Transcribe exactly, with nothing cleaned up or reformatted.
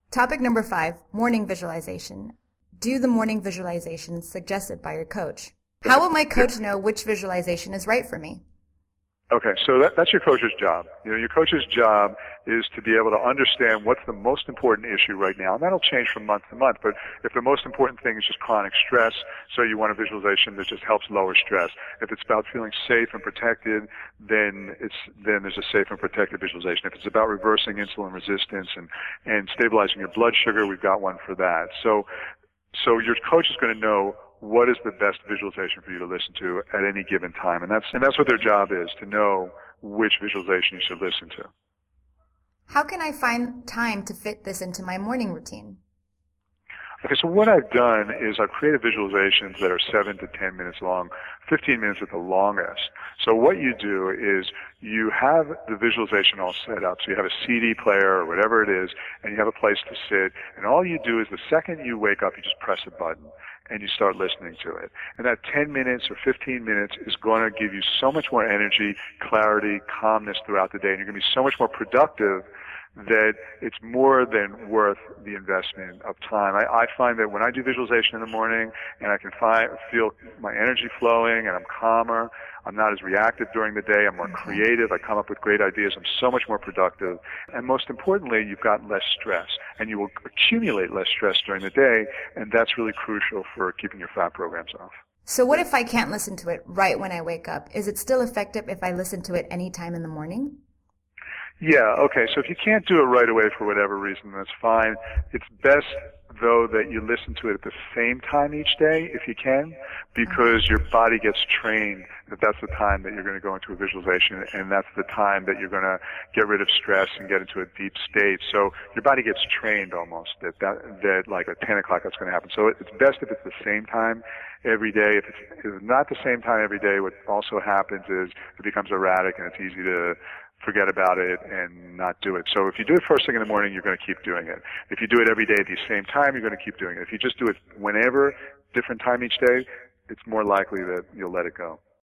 Topic number five, morning visualization. Do the morning visualizations suggested by your coach. How will my coach know which visualization is right for me? Okay, so that, that's your coach's job. You know, your coach's job is to be able to understand what's the most important issue right now, and that'll change from month to month. But if the most important thing is just chronic stress, so you want a visualization that just helps lower stress. If it's about feeling safe and protected, then it's then there's a safe and protected visualization. If it's about reversing insulin resistance and and stabilizing your blood sugar, we've got one for that. So so your coach is going to know what is the best visualization for you to listen to at any given time. And that's, and that's what their job is, to know which visualization you should listen to. How can I find time to fit this into my morning routine? Okay, so what I've done is I've created visualizations that are seven to ten minutes long, fifteen minutes at the longest. So what you do is you have the visualization all set up. So you have a C D player or whatever it is, and you have a place to sit. And all you do is the second you wake up, you just press a button and you start listening to it. And that ten minutes or fifteen minutes is going to give you so much more energy, clarity, calmness throughout the day, and you're going to be so much more productive that it's more than worth the investment of time. I, I find that when I do visualization in the morning and I can find, feel my energy flowing and I'm calmer, I'm not as reactive during the day, I'm more creative, I come up with great ideas, I'm so much more productive. And most importantly, you've got less stress. And you will accumulate less stress during the day, and that's really crucial for keeping your fat programs off. So what if I can't listen to it right when I wake up? Is it still effective if I listen to it any time in the morning? Yeah, okay. So if you can't do it right away for whatever reason, that's fine. It's best, though, that you listen to it at the same time each day, if you can, because your body gets trained that that's the time that you're going to go into a visualization, and that's the time that you're going to get rid of stress and get into a deep state. So your body gets trained almost that, that, that like at ten o'clock that's going to happen. So it's best if it's the same time every day. If it's, if it's not the same time every day, what also happens is it becomes erratic and it's easy to forget about it and not do it. So if you do it first thing in the morning, you're going to keep doing it. If you do it every day at the same time, you're going to keep doing it. If you just do it whenever, different time each day, it's more likely that you'll let it go.